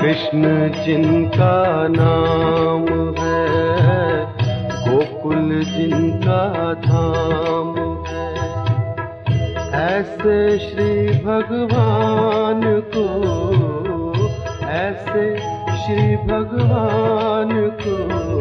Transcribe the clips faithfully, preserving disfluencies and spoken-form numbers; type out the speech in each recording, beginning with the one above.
कृष्ण जिनका नाम है, गोकुल जिनका धाम है, ऐसे श्री भगवान को, ऐसे श्री भगवान को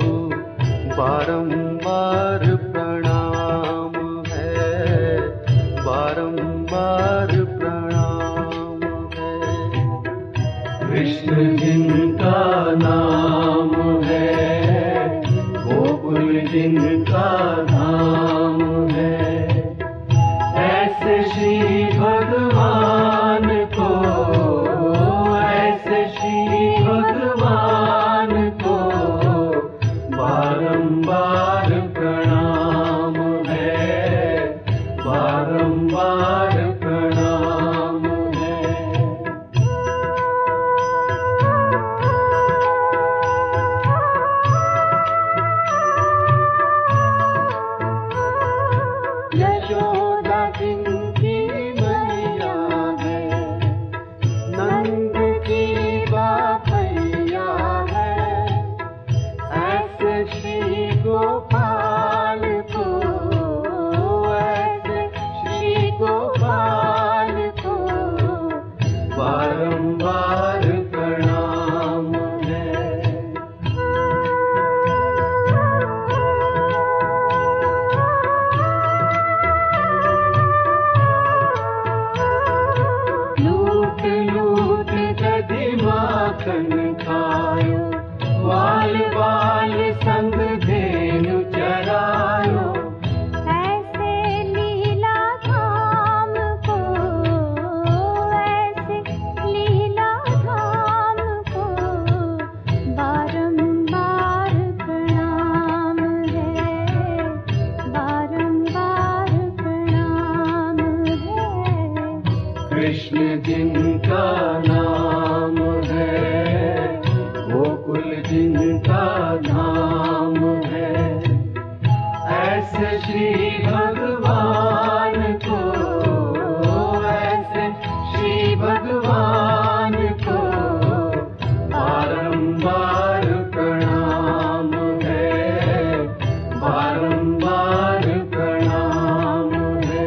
बारंबार प्रणाम है, बारंबार प्रणाम है। कृष्ण जिनका नाम है, गोकुल जिनका धाम है, ऐसे श्री भगवान को, ऐसे श्री भगवान को बारंबार प्रणाम है, बारंबार प्रणाम है। यशोदा जिनकी मैया है, नंद की बापैया है, ऐसे श्री गोपाल को, ऐसे श्री गोपाल को बारंबार प्रणाम है। लूट लूट दधि माखन खायो, बाल बाल संग धेनु चरायो, ऐसे लीला धाम को, ऐसे लीला धाम को बारंबार प्रणाम है, बारंबार प्रणाम है। कृष्ण जिनका नाम है, गोकुल जिनका धाम है, ऐसे श्री भगवान को, ऐसे श्री भगवान को बारंबार प्रणाम है, बारंबार प्रणाम है।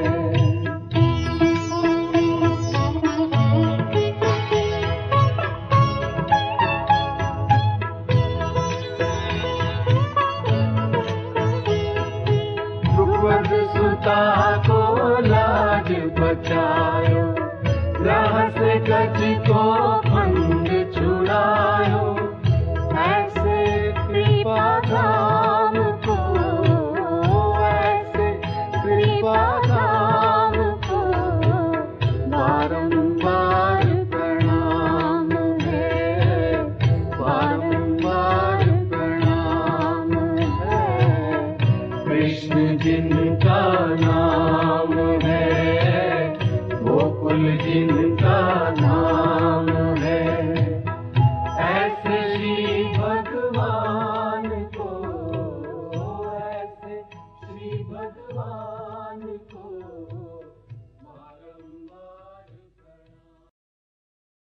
द्रुपद सुता को लाज बचायो, ग्रह से गज को